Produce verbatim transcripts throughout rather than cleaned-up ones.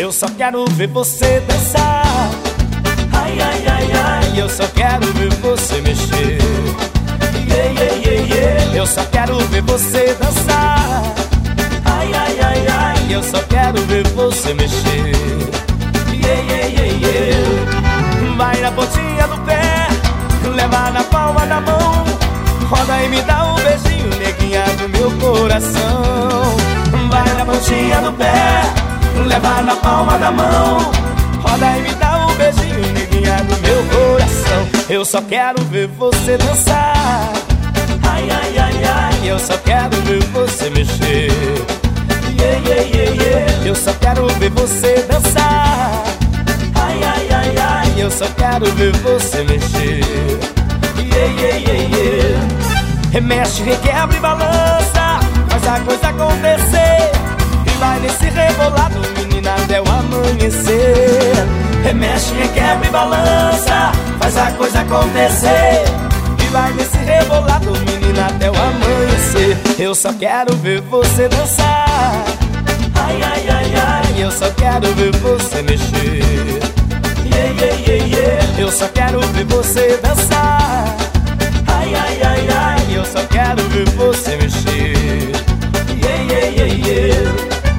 Eu só quero ver você dançar. Ai, ai, ai, ai. Eu só quero ver você mexer. Yeah, yeah, yeah, yeah. Eu só quero ver você dançar. Ai, ai, ai, ai. Eu só quero ver você mexer. Yeah, yeah, yeah, yeah. Vai na pontinha do pé, leva na palma da mão, roda e me dá um beijinho, neguinha do meu coração. Vai na pontinha do pé, leva na palma da mão, roda e me dá um beijinho, neguinha do meu coração. Eu só quero ver você dançar. Ai, ai, ai, ai. Eu só quero ver você mexer. Yeah, yeah, yeah, yeah. Eu só quero ver você dançar. Ai, ai, ai, ai. Eu só quero ver você mexer. Yeah, yeah, yeah, yeah. Remexe, requebra e balança, faz a coisa acontecer. E vai nesse rebolado, menina, até o amanhecer. Remexe, requebra e balança, faz a coisa acontecer. E vai nesse rebolado, menina, até o amanhecer. Eu só quero ver você dançar. Ai, ai, ai, ai. Eu só quero ver você mexer. Yeah, yeah, yeah, yeah. Eu só quero ver você dançar. Ai, ai, ai, ai. Eu só quero ver você mexer. Yeah, yeah, yeah, yeah.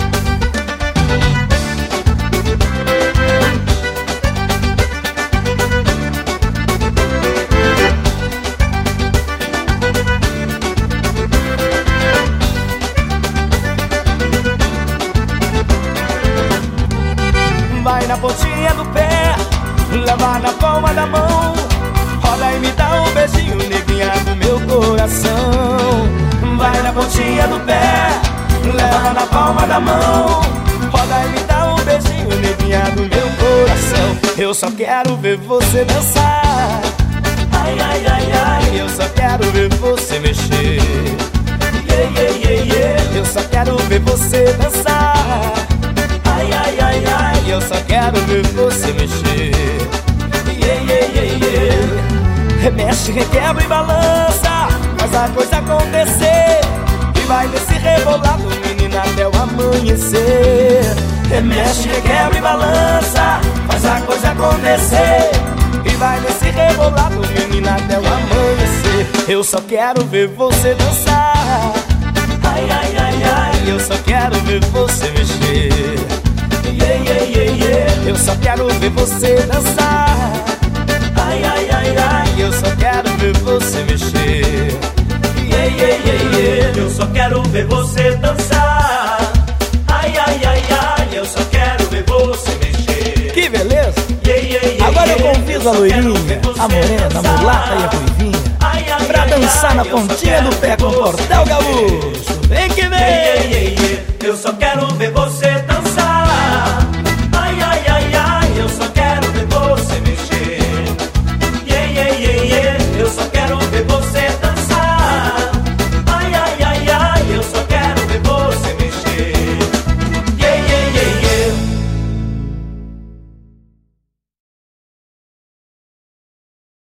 Vai na pontinha do pé, leva na palma da mão, roda e me dá um beijinho, neguinha do meu coração. Vai na pontinha do pé, leva na palma da mão, roda e me dá um beijinho, neguinha do meu coração. Eu só quero ver você dançar. ai, ai, ai, ai. Eu só quero ver você mexer. Yeah, yeah, yeah, yeah. Eu só quero ver você dançar. Ai, ai, ai, ai. Eu só quero ver você mexer. Yeah, yeah, yeah, yeah. Remexe, requebra e balança, faz a coisa acontecer. E vai nesse rebolado, menina, até o amanhecer. Remexe, requebra e balança, faz a coisa acontecer. E vai nesse rebolado, menina, até o amanhecer. Eu só quero ver você dançar. Ai, ai, ai, ai. Eu só quero ver você mexer. Yeah, yeah, yeah, yeah. Eu só quero ver você dançar. Ai, ai, ai, ai. Eu só quero ver você mexer. Yeah, yeah, yeah, yeah. Eu só quero ver você dançar. Ai, ai, ai, ai. Eu só quero ver você mexer. Que beleza! Yeah, yeah, yeah, Agora eu yeah. convido Eu a só quero loirinha, ver você a morena, a dançar. mulata e a ruivinha Ai, ai, pra ai, dançar ai. na Eu só pontinha quero do pé ver com o você Portel dançar. Gaúcho. Vem que vem! Yeah, yeah, yeah, yeah. Eu só quero ver você dançar.